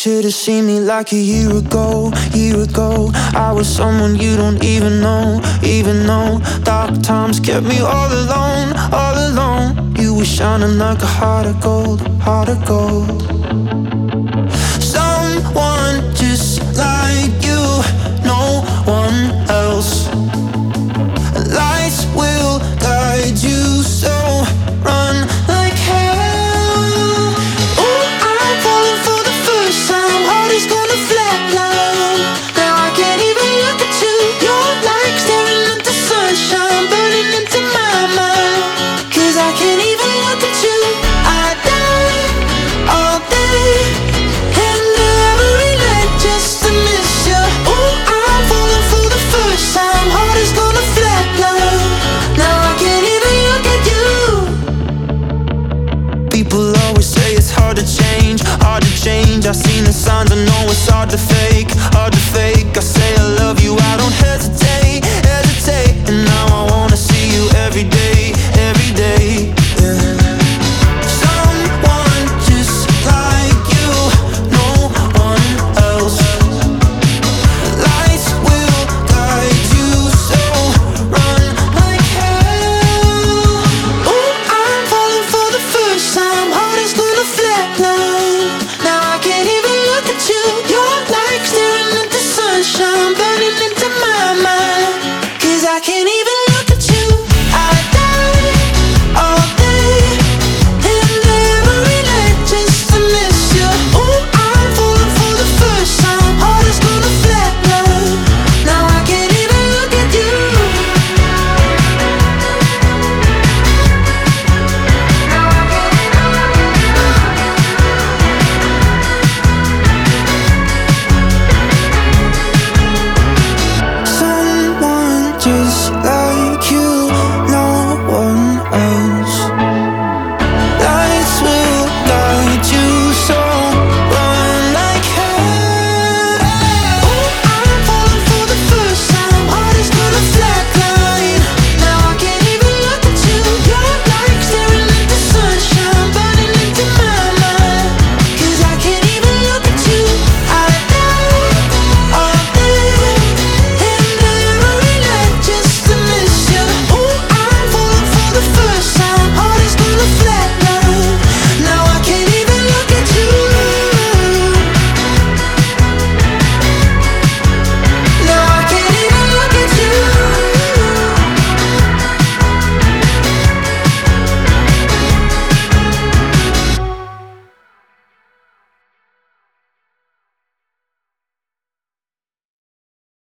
should've seen me like a year ago, year ago. I was someone you don't even know, even know. Dark times kept me all alone, all alone. You were shining like a heart of gold, heart of gold. Someone just like you, no one else. Lights will guide you, so run like hell. Oh, I'm falling for the first time. Heart is gonna flatline. Now I can't even look at you. You're like staring at the sunshine, burning into my mind. 'Cause I can't even look at you. I die all day and every night just to miss you. Oh, I'm falling for the first time. Heart is gonna flatline. Now I can't even look at you. People always say it's hard to change, hard to change. I've seen the signs, I know it's hard to fade.